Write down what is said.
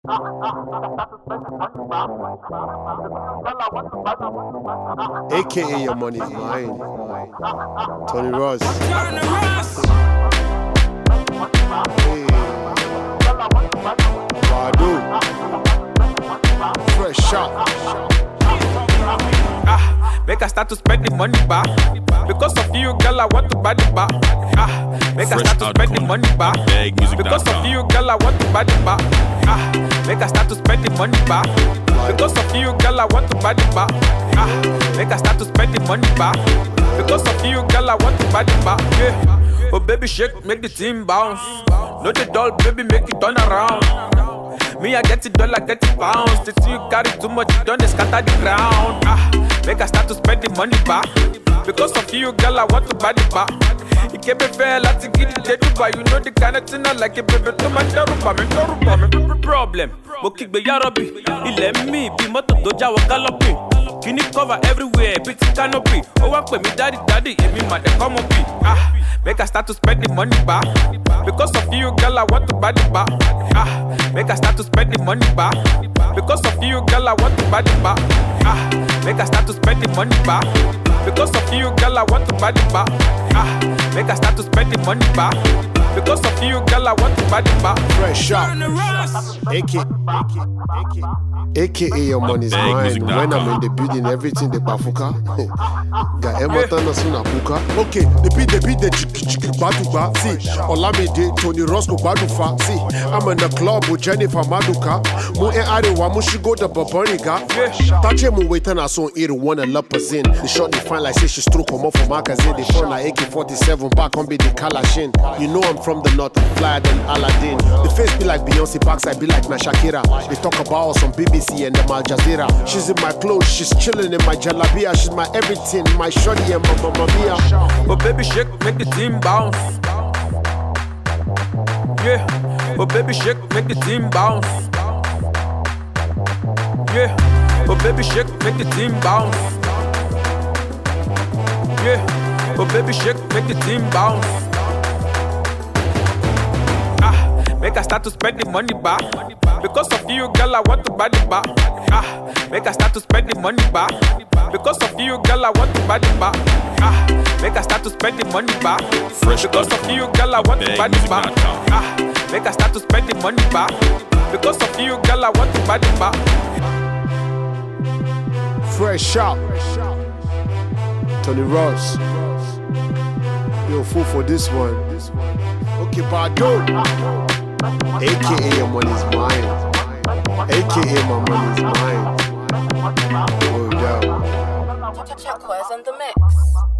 AKA your money is mine. Tony Ross. Hey. Badu. Fresh shot. Make I start to spend the money back. Because of you, girl, I want to buy the bar. Make I start to spend the money back. Because of you, girl, I want to buy the bar. Make I start to spend the money back. Because of you, girl, I want to buy the bar. Make I start to spend the money back. Because of you, girl, I want to buy the bar. Yeah. Oh baby, shake, make the team bounce. No the doll, baby, make it turn around. Me, I get it dollar, get it pounds. They see you carry too much, you don't scatter the ground. Make I start to spend the money back. Because of you, girl, I want to buy the bar. It can't be fair, let's get it to buy. You know the kind of thing I like it, baby. To my problem. But kick the Yarabi. He let me be moto doja wa galloping. Fini cover everywhere, pretty canopy. Oh, I pay me daddy, and me man, they come up. Make I start to spend the money back. Because of you, girl, I want to buy the bar. Make I start to spend the money back. Because of you, girl, I want to buy the bar. Make I start to spend the money back. Because of you, girl, I want to buy the bar. Make I start to spend the money back. Because of you, girl, I want to buy the bar. Fresh shot. AKA your money's mine. When I'm in the building, everything the bafuka. Got Emerton or Sunapuka. Okay, the beat the jiki baduba. See, Olamide, Tony Roscoe badufa. See, I'm in the club with Jennifer Maduka. Mu Arewa, Mushigo the Baboniga. Tache mu waiting as on 81 and Lapazin. The shot they find like say she stroke come off for magazine. They phone like AK-47 back on be the Kalashin. You know I'm from the north, flyer than Aladdin. The face be like Beyonce, backside be like my Shakira. They talk about us on BBC and Al Jazeera. She's in my clothes, she's chilling in my jalabia. She's my everything, my shorty and my mamma mia. Oh baby, shake, make the team bounce. Yeah. Oh baby, shake, make the team bounce. Yeah. Oh baby, shake, make the team bounce. Yeah. Oh baby, shake, make the team bounce. Make I start to spend the money back. Because of you, girl, I want to buy the bar. Make I start to spend the money back. Because of you, girl, I want to buy the bar. Make I start to spend the money back. Because of you, girl, I want to buy the bar. Make I start to spend the money back. Because of you, girl, I want to buy the bar. Fresh shot. Tony Ross. You're fool for this one. Okay, Badu. AKA your money's mine. AKA my money's mine. Oh, yeah. Turquoise on the mix.